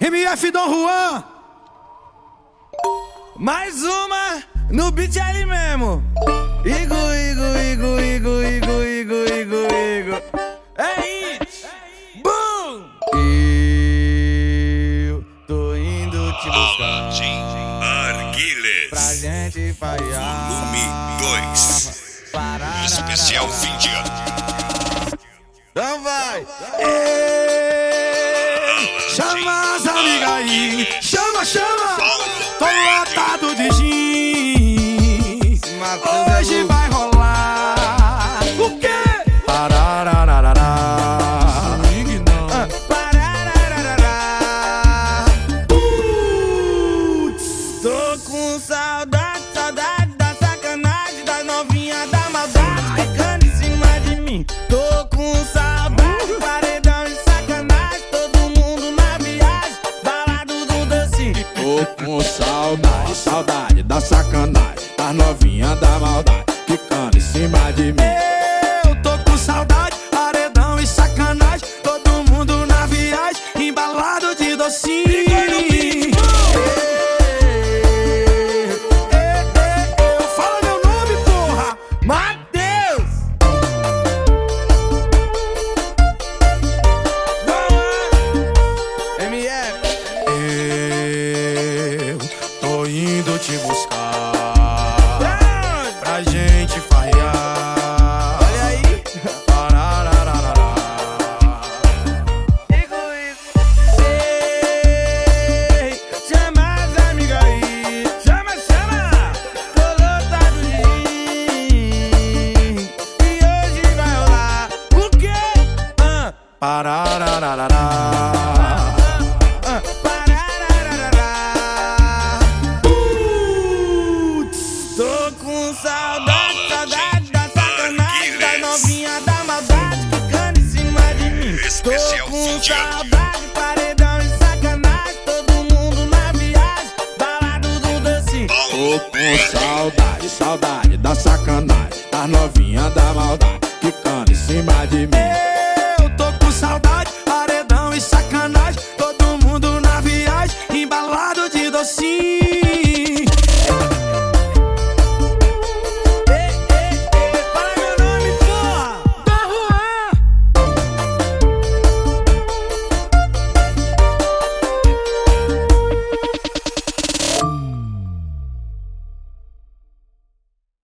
MF Dom Juan. Mais uma no beat ali mesmo. Igo. É it. Boom. Eu tô indo te buscar. Aladim Arguilez. Pra gente falhar. Volume 2. Especial fim de ano. Então vai. Chama as amigas aí. Chama. Tô lotado de gin. Hoje vai rolar. O quê? Pararararará. Swing não. Tô com saudade da sacanagem, das novinhas da maldade pegando em cima de mim. Tô com saudade, paredão e sacanagem, todo mundo na viagem, balado do docinho. Tô com saudade da sacanagem, das novinhas da maldade ficando em cima de mim. Eu tô com saudade, paredão e sacanagem, todo mundo na viagem, embalado de docinho. Fala meu nome, porra! Matheus! MF! Eu tô indo te buscar pra gente farrear. Olha aí! Pararararará. Igo. Ei, chama as amigas aí. Chama. Tô lotado de rir. E hoje vai rolar. O quê? Pararararará. Pararararará. Tô com saudade da sacanagem, das novinhas da maldade ficando em cima de mim. Especial Tô fim com de ano. saudade, paredão e sacanagem, todo mundo na viagem, balado do docinho. Tô com saudade da sacanagem, das novinhas da maldade ficando em cima de mim. Eu tô com saudade, paredão e sacanagem, todo mundo na viagem, embalado de docinho.